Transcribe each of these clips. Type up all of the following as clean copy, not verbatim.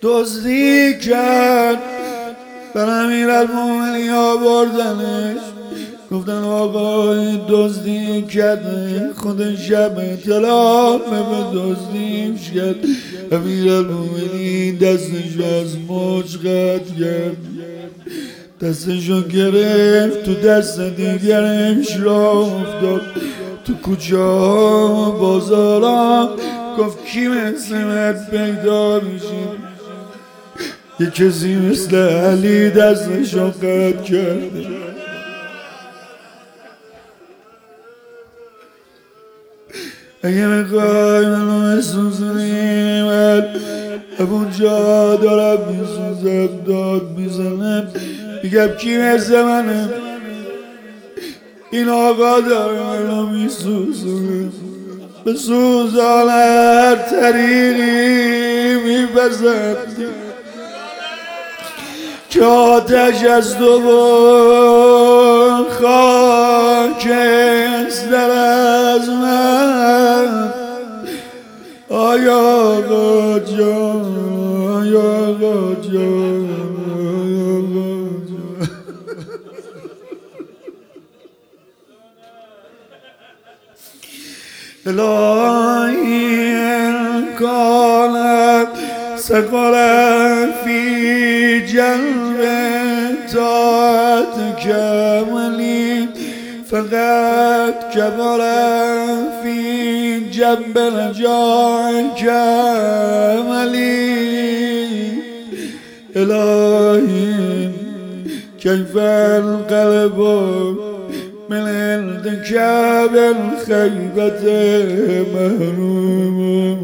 دزدی کرد بر امیرالمومنین آوردنش، گفتن آقای دزدی کرده، خود شب اطلاع به دزدیش کرد. امیرالمومنین دستش از مچ قطع کرد، دستشو گرفت تو دست دیگرش راه افتاد تو کوچه ها بازارا، گفت کی مثل من پیدا میشه؟ یه کسی مثل علی دستشو قطع کرده. اگه میخوای منو بسوزونی، من اونجا دارم میسوزم، داد میزنم، میگم کی مثل منه؟ این آقا داره منو میسوزونه، به سوزان هر طریقی میپسند که آتش از تو و خاکستر از من. آیا آقا جان، آیا آقا جان، آیا آقا جان. الهی کانت سقلا فی جلب طاعتک ولی فقط کبر فی جنب رجاک ولی. الهی کیف القلب من ارتكاب الخيبة محروم،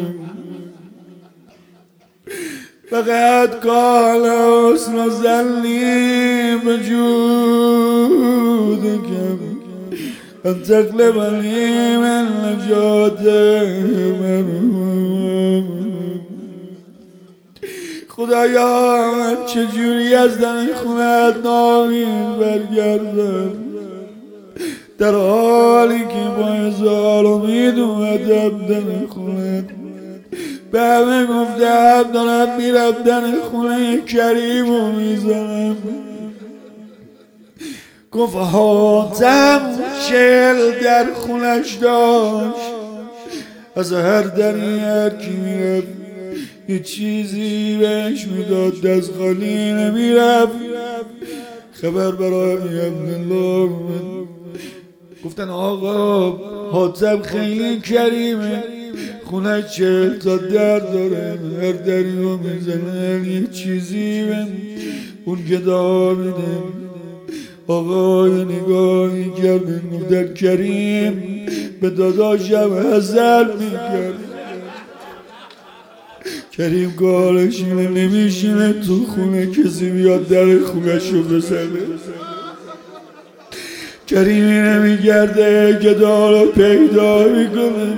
فقد قال حسن ظني بجودك أن تقلبني من نجاة مرحوم. خدایا من چجوری از دم خونت نامید برگردم، در حالی که با هزار امید اومدم دم خونت. به همه گفتم دارم میرم در خونه کریم رو میزنم. گفت حاتم 40 در خونش داشت، از هر دری هر کی میرفت یه چیزی بهش میداد، دست خالی نمیرفت. خبر برای عبدالله گفتن آقا حاتم خیلی کریمه، خونش 40 تا در داره، هر دری رو میزنن یه چیزی به اون گدا میده. آقا یه نگاهی کرد، گفتن کریم به داداشم حذر میکرد. کریم کارش اینه نمیشینه تو خونه کسی بیاد در خونش رو بزنه. کریمی نمیگرده گدا رو پیدا میکنه.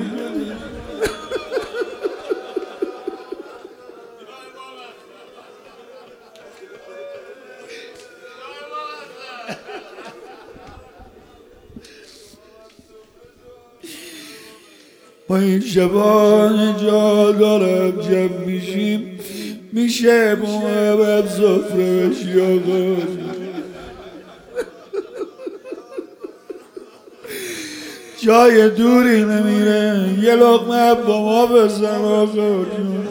ما این شبان جا دارم جمع میشیم، میشه محبت سفره بشی آقا. جای دوری نمیره، یه لقمه با ما بزن آقا جون.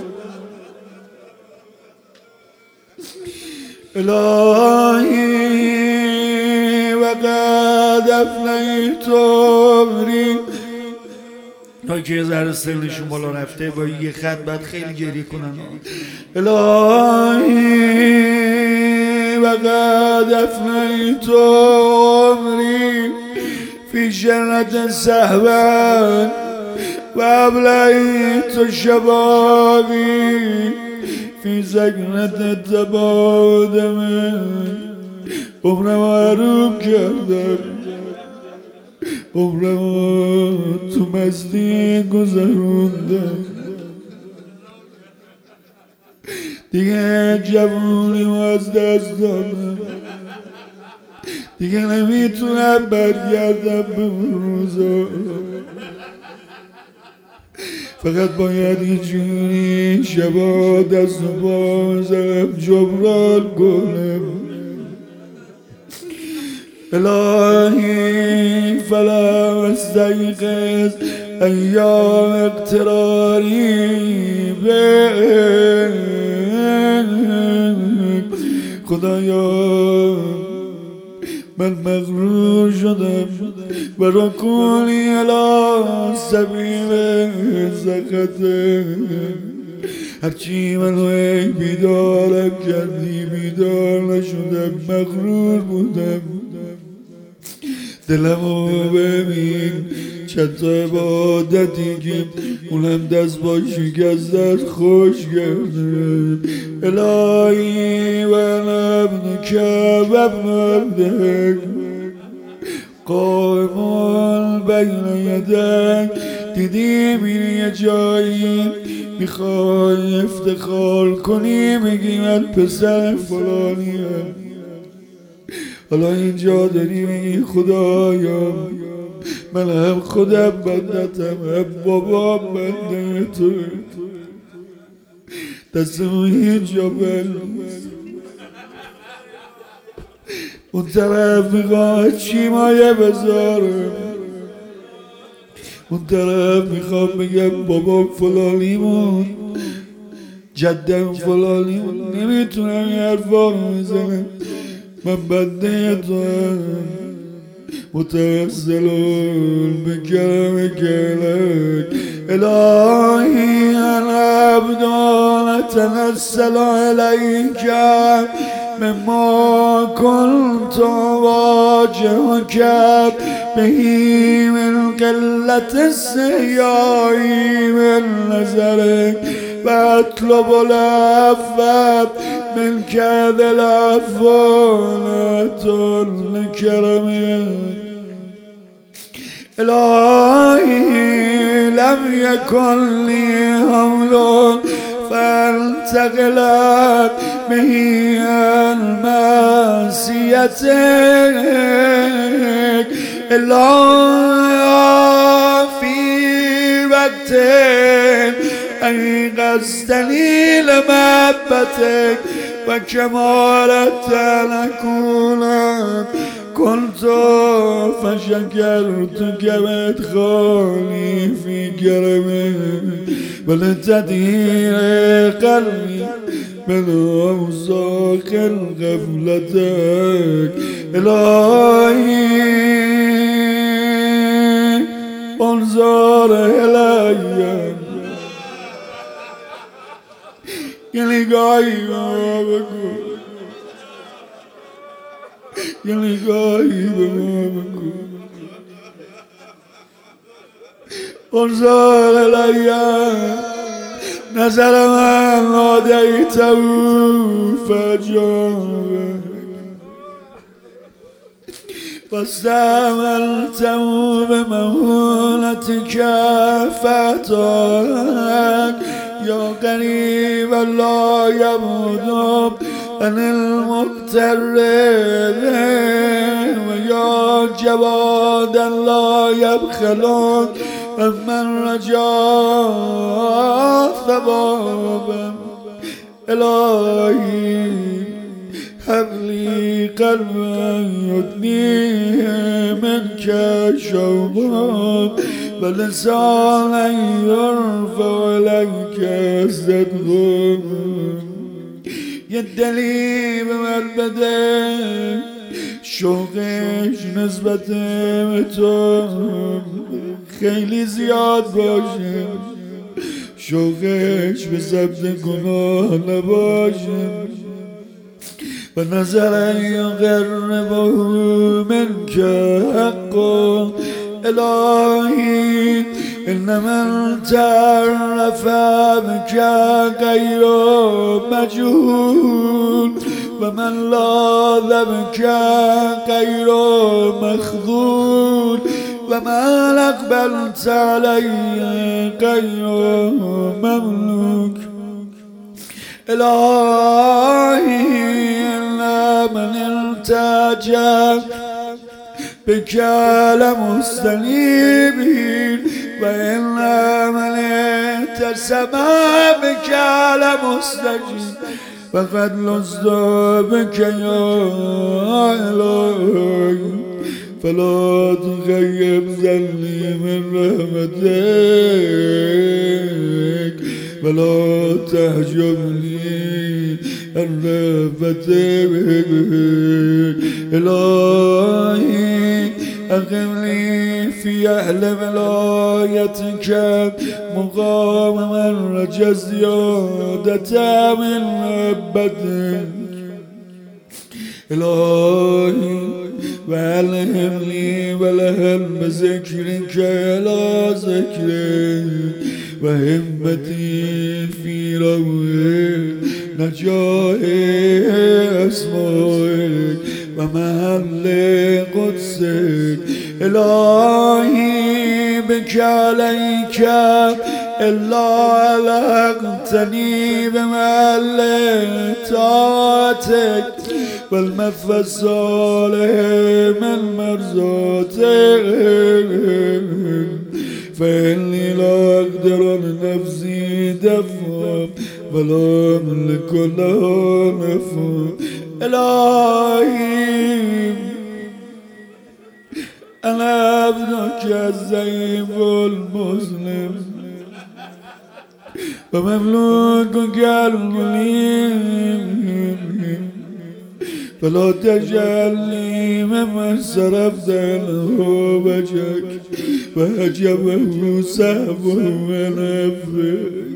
الهی وقد افنیت عمری. تا که یه ذره سنشون بالا رفته با یه خط باید خیلی گریه کنن. الهی وقد افنیت عمری فی جنت سهوا و ابلیت شبابی فی سکنت تبادم. عمرم حروم کردم، عمرم تو مستی گذروندم، دیگه جوونیم از دست دادم، دیگه نمیتونم برگردم به اون روزا. فقط باید یه جوری شبا دست و پا بزنم جبران کنم. الهی فلا استيقظ ایام اقتراری بک. خدایا من مغرور شدم و رکونی الی سبیل سخطه. هرچی منو بیدارم کردی بیدار نشدم، مغرور بودم. دلمو ببین چند تا عبادتی که اونم دست با شکستت خوش کردم. الهی و ابنک و ابن عبدک قائمون بین یدک. دیدیم این یه جایی میخوای افتخار کنی بگی من پسر فلانیم، حالا اینجا داری میگی خدایا من هم خودم بندتم هم بابام بنده تو. دستمو هیچ جا بلوز. اون طرف میخواد چی مایه بذارم، اون طرف میخوام بگم بابام فلانیمون جدم فلانیمون. نمیتونم یه حرفا رو میزنم. من بنده تو هم متوسلون به کرم کلک. الهی انا عبدان اتنسل الیک مما كنت واجهك به من قلة السياء من نظرك واطلب العفو منك ذا العفو لا تل كرمك. الهي لم يكن لي حول فانتقلت به المعصيتك. إلا في وقت أيقظتني لمحبتك وكمالت نكونت كنت فشكرتك وادخالي في كرمك ولتدير قلبي من أوساخ غفلتك. إلهي انظر إلي یه نگاهی به ما بکن، یه نگاهی به ما بکن. انظر الی نظر من نادیته فجابه واستعملته بمهولتك فأتاك یا قریب لا یمود عن المقتر و یا جواد لا یبخل من رجا ثوابا. الهی هب لی قلبا یدنی منک شوقا و لسانا یرفع لک صدقا. یه دلی به من بده شوقش نسبت به تو خیلی زیاد باشه، شوقش به ضبط گناه نباشه. و نظر یقربه منک حقا. الهی ان من تعرف بك غیر مجهول و من لاذ بك غیر مخذول و من اقبلت علی غیر مملوک. الهی من التجا بك لمستنيبين وإن من التسما بك على مستجيب فقد لزت بك يا إلهي فلا تغيب ظني من رحمتك ولا تحجبني عن رحمتك إلهي أقمني في أهل ولايتك مقاما رجا زيادة من محبتك إلهي وألهمني والهم بذكرك على ذكرك وهمتي في روح نجاح أسمائك ومحل قدسك إلهي بك عليك إلا ألقتني بمحل طاعتك والمثوى الصالح من مرضاتك فإني لا أقدر لنفسي دفعا ولا أملك لها نفعا إلهي أنا عبدك الضعيف المسلم ومملوكك المليم فلا تجعلني ممن صرفت عنه وجهك وهجبه سهبه ونفك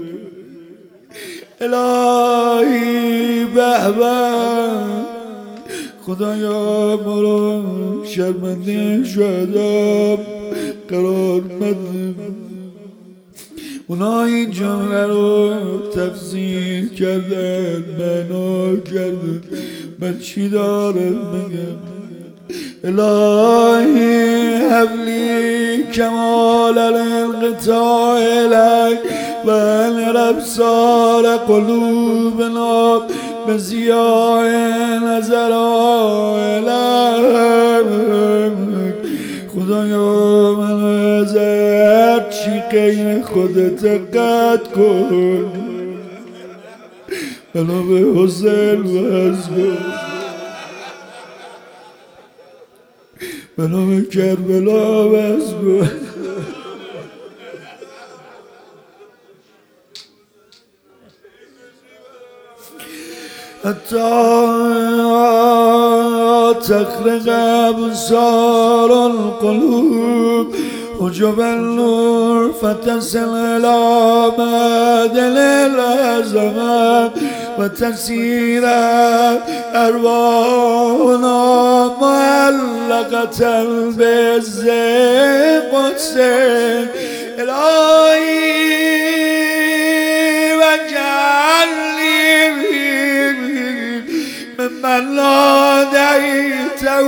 إلهي بهبا خدایا مرا شرمنده شدم قرار مده اونا این جمله رو تفسیر کردن معنا کردن من چی دارم بگم الهی حبلی کمال الانقطاع لک و الابصار قلوبنا بضیاء نظر لک خدایا من از هر چی غیر خودت قطع کن منو به حسن وز کن منو به کربلا وز کن حتی تخرق أبصار القلوب حجب النور فتصل إلى معدن العظمة وتسير أرواحنا معلقة بعز قدسك إلهي واجعلني ممن ناديته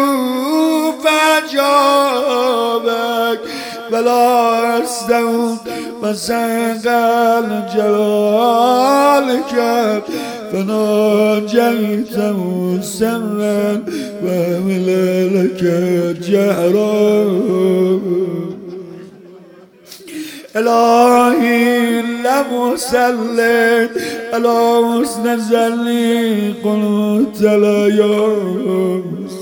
فأجابك ولا أستوت وسقل جلالك فناجيته سرا وملالك جهرا إلهي لم أسلم على حسن ظني قلت لا يوم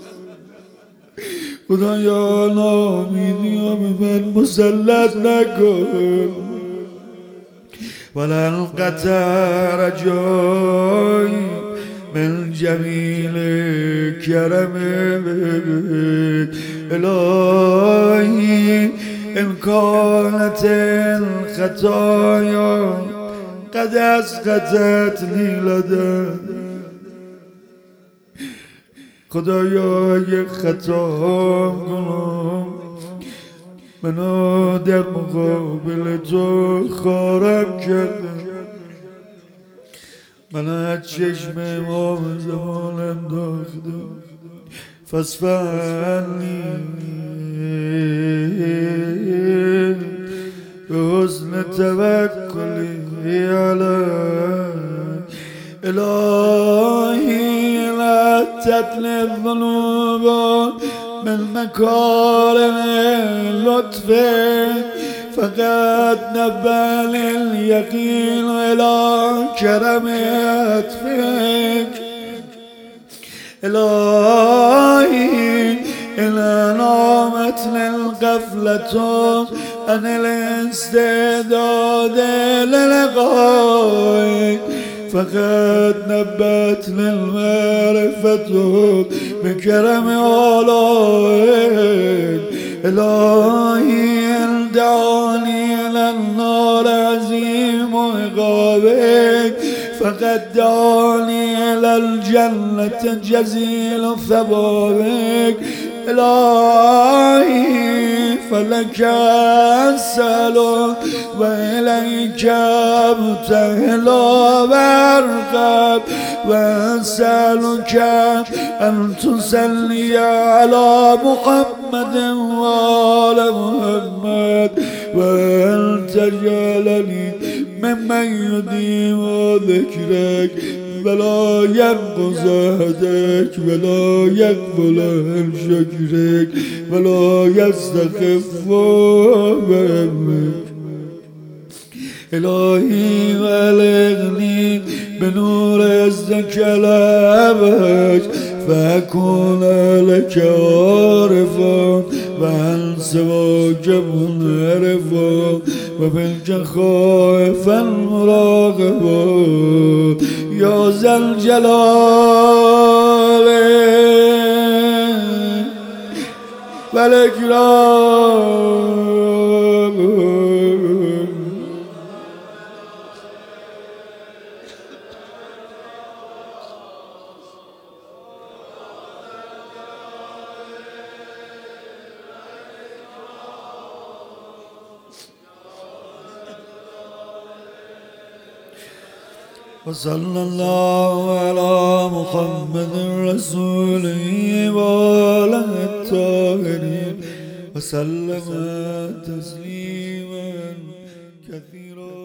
خدایا نامیدیم من مسلط نکن ولن قطع رجایی من جمیل کرمك الهی إن كانت الخطايا قد أسقطتني لدن خدایا خطا کنم منو در مقابل تو خارم کرده من از چشم امام زمان انداخته فاصفحنی به حسن توکلی علیک الهی لا تطلب ذنوبا من مكارم لطفك فقد نبأ لليقين إلى كرم عطفك إلهي إن نامت للغفلة عن الاستعداد للقائك فقد نبت للمعرفة بكرم آلائك إلهي دعاني إلى النار عظيم عقابك فقد دعاني إلى الجنة جزيل ثوابك إلهي فلك أسأل وإليك أبتهل وأرغب وأسألك أن تصلي على محمد وآل محمد وأن تجعلني ممن يديم ذكرك ولا ينقص عهدك ولا يقبل عن شكرك ولا يستخف بأمرك إلهي بلغني بنور عزك الأبهج فأكون لك عارفا وعن سواك منعرفا وبالك خائفا مراقبا يا ذا الجلال والإكرام وصلى الله على محمد رسوله وعلى الطاهرين وسلم تسليما كثيرا.